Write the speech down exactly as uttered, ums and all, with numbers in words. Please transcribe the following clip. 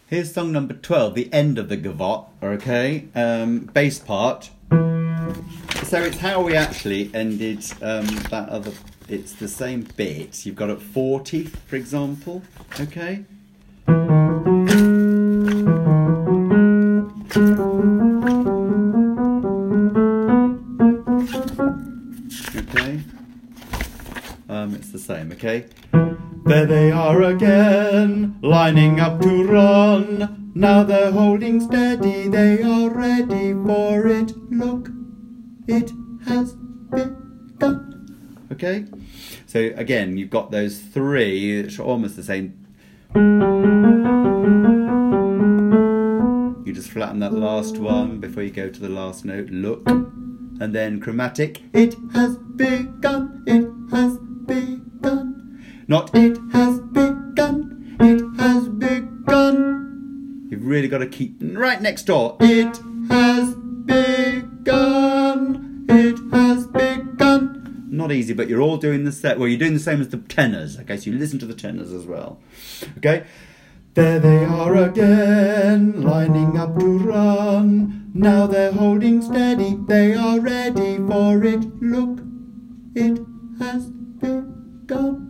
Here's song number twelve, the end of the gavotte, okay? Um, bass part. So it's how we actually ended um, that other, it's the same bit. You've got at forty, for example, okay? Okay? Um, it's the same, okay? There they are again, lining up to run. Now they're holding steady, they are ready for it. Look, it has begun. Okay? So again, you've got those three, which are almost the same. You just flatten that last one before you go to the last note. Look. And then chromatic. It has begun, it has begun. Not it has begun, it has begun. You've really got to keep right next door. It has begun, it has begun. Not easy, but you're all doing the same. Well, you're doing the same as the tenors. Okay, so you listen to the tenors as well. Okay. There they are again, lining up to run. Now they're holding steady, they are ready for it. Look, it has begun.